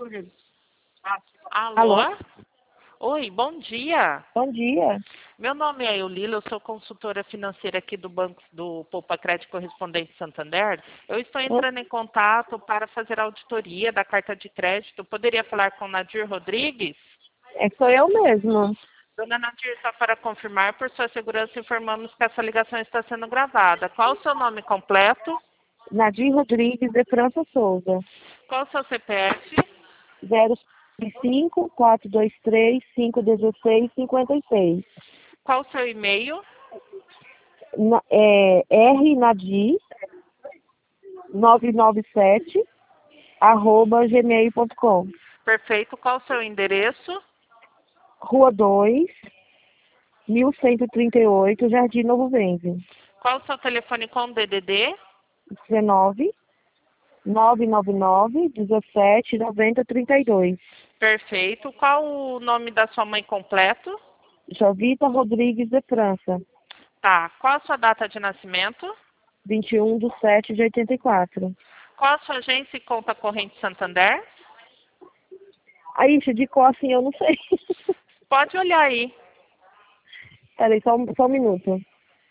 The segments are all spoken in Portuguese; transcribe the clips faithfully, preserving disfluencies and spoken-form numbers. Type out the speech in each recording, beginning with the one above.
Alô? Alô? Oi, bom dia. Bom dia. Meu nome é Eulila, eu sou consultora financeira aqui do Banco do Poupa Crédito Correspondente Santander. Eu estou entrando em contato para fazer a auditoria da carta de crédito. Poderia falar com Nadir Rodrigues? É, sou eu mesmo. Dona Nadir, só para confirmar, por sua segurança, informamos que essa ligação está sendo gravada. Qual o seu nome completo? Nadir Rodrigues de França Souza. Qual o seu C P F? zero cinco, quatro dois três, cinco um seis, cinco seis. Qual o seu e-mail? Na, é, R Nadir nove nove sete arroba gmail ponto com. Perfeito. Qual o seu endereço? Rua dois, mil cento e trinta e oito, Jardim Novo Ventre. Qual o seu telefone com D D D? dezenove, nove nove nove, dezessete, noventa, trinta e dois. Perfeito. Qual o nome da sua mãe completo? Jovita Rodrigues de França. Tá. Qual a sua data de nascimento? vinte e um de sete de oitenta e quatro. Qual a sua agência e conta corrente Santander? Aí, de cor assim, eu não sei. Pode olhar aí. Peraí, só, um- só um minuto.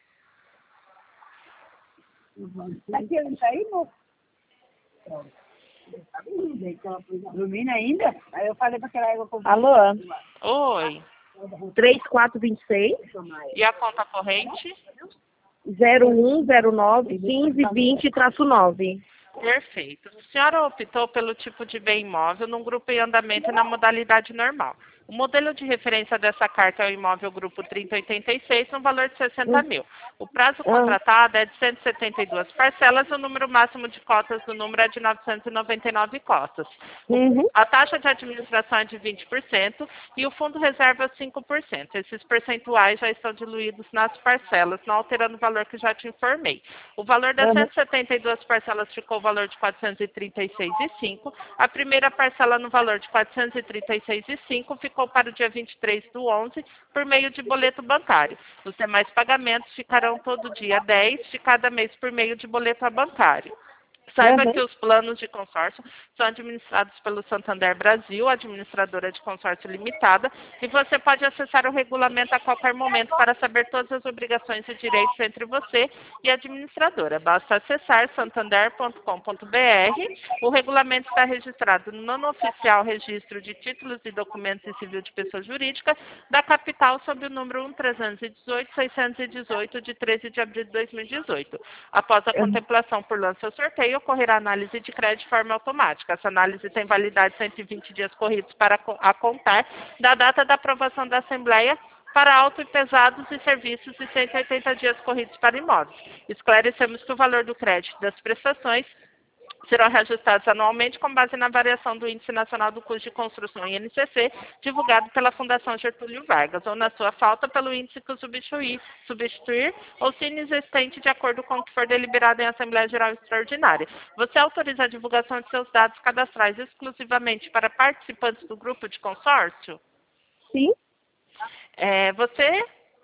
Aqui, não tá aí, moço? Dormindo ainda? Aí eu falei pra aquela égua comprar. Alô? Oi. três quatro dois seis, E a conta corrente? zero um zero nove, quinze vinte, nove. Perfeito. A senhora optou pelo tipo de bem imóvel num grupo em andamento e na modalidade normal. O modelo de referência dessa carta é o imóvel grupo trinta oitenta e seis, no valor de sessenta mil. O prazo contratado é de cento e setenta e duas parcelas, o número máximo de cotas do número é de novecentas e noventa e nove cotas. Uhum. A taxa de administração é de vinte por cento e o fundo reserva cinco por cento. Esses percentuais já estão diluídos nas parcelas, não alterando o valor que já te informei. O valor das Uhum. cento e setenta e duas parcelas ficou o valor de quatrocentos e trinta e seis reais e cinco centavos. A primeira parcela no valor de quatrocentos e trinta e seis reais e cinco centavos ficou para o dia vinte e três do onze por meio de boleto bancário. Os demais pagamentos ficarão todo dia dez de cada mês por meio de boleto bancário. Saiba Uhum. que os planos de consórcio são administrados pelo Santander Brasil, administradora de consórcio limitada, e você pode acessar o regulamento a qualquer momento para saber todas as obrigações e direitos entre você e a administradora. Basta acessar santander ponto com ponto br. O regulamento está registrado no nono oficial registro de títulos e documentos em civil de pessoa jurídica da capital sob o número um trezentos e dezoito, seiscentos e dezoito de treze de abril de dois mil e dezoito. Após a contemplação por lance ou sorteio, ocorrerá análise de crédito de forma automática. Essa análise tem validade de cento e vinte dias corridos para co- a contar da data da aprovação da Assembleia para auto e pesados e serviços e cento e oitenta dias corridos para imóveis. Esclarecemos que o valor do crédito das prestações serão reajustados anualmente com base na variação do Índice Nacional do Custo de Construção, I N C C, divulgado pela Fundação Getúlio Vargas, ou na sua falta pelo índice que o substituir, substituir ou se inexistente de acordo com o que for deliberado em Assembleia Geral Extraordinária. Você autoriza a divulgação de seus dados cadastrais exclusivamente para participantes do grupo de consórcio? Sim. É, você...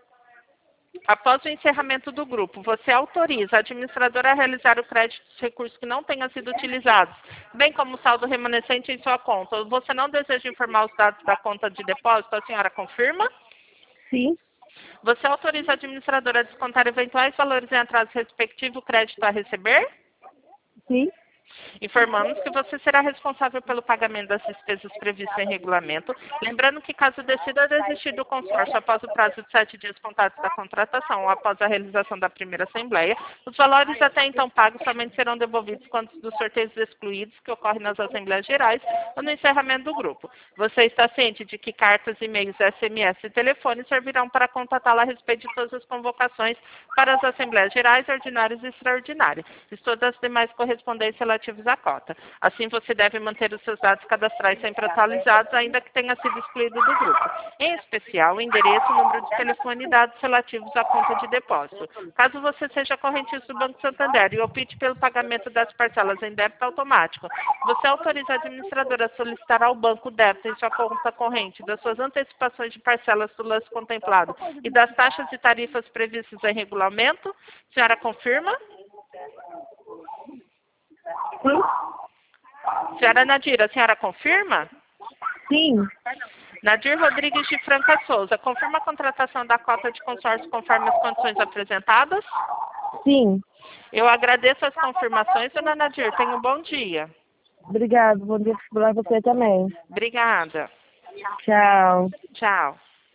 Após o encerramento do grupo, você autoriza a administradora a realizar o crédito dos recursos que não tenham sido utilizados, bem como o saldo remanescente em sua conta. Ou você não deseja informar os dados da conta de depósito, a senhora confirma? Sim. Você autoriza a administradora a descontar eventuais valores em atraso respectivo crédito a receber? Sim. Informamos que você será responsável pelo pagamento das despesas previstas em regulamento, lembrando que caso decida desistir do consórcio após o prazo de sete dias contados da contratação ou após a realização da primeira assembleia, os valores até então pagos somente serão devolvidos quando dos sorteios excluídos que ocorrem nas assembleias gerais ou no encerramento do grupo. Você está ciente de que cartas, e-mails, S M S e telefone servirão para contatá-la a respeito de todas as convocações para as assembleias gerais, ordinárias e extraordinárias, e todas as demais correspondências relativas à cota. Assim, você deve manter os seus dados cadastrais sempre atualizados, ainda que tenha sido excluído do grupo. Em especial, o endereço, número de telefone e dados relativos à conta de depósito. Caso você seja correntista do Banco Santander e opte pelo pagamento das parcelas em débito automático, você autoriza a administradora a solicitar ao banco débito em sua conta corrente das suas antecipações de parcelas do lance contemplado e das taxas e tarifas previstas em regulamento? A senhora confirma? Sim. Senhora Nadir, a senhora confirma? Sim. Nadir Rodrigues de Franca Souza, confirma a contratação da cota de consórcio conforme as condições apresentadas? Sim. Eu agradeço as confirmações, dona Nadir. Tenha um bom dia. Obrigado. Bom dia para você também. Obrigada. Tchau. Tchau.